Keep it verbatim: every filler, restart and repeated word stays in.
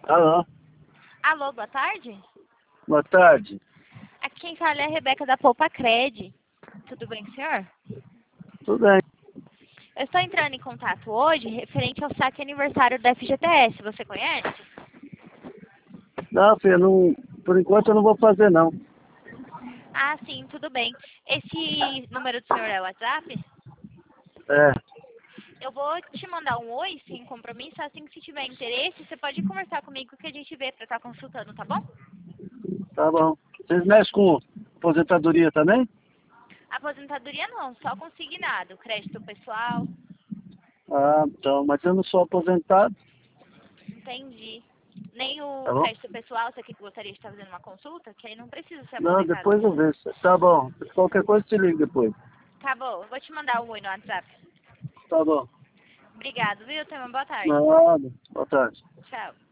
Alô, Alô, boa tarde? boa tarde. Aqui quem fala é a Rebeca da Poupa Cred. Tudo bem, senhor? Tudo bem? Eu estou entrando em contato hoje referente ao saque aniversário da F G T S. Você conhece? Não, filho, não, por enquanto eu não vou fazer, não. Ah, sim, tudo bem. Esse número do senhor é o WhatsApp? É, Eu vou te mandar um oi sem compromisso. Assim que se tiver interesse, você pode conversar comigo que a gente vê para estar consultando, tá bom? tá bom. Vocês mexem com aposentadoria também? Aposentadoria não, só consignado. Crédito pessoal, Ah, então, mas eu não sou aposentado, entendi. Nem o tá bom? crédito pessoal, você que gostaria de estar fazendo uma consulta, que aí não precisa ser Não, aposentado. depois eu vejo. Tá bom. Qualquer coisa te ligo depois. Tá bom, eu vou te mandar um oi no WhatsApp. Tá bom. Obrigado, viu? Tenha uma boa tarde. Nada. Boa tarde. Tchau.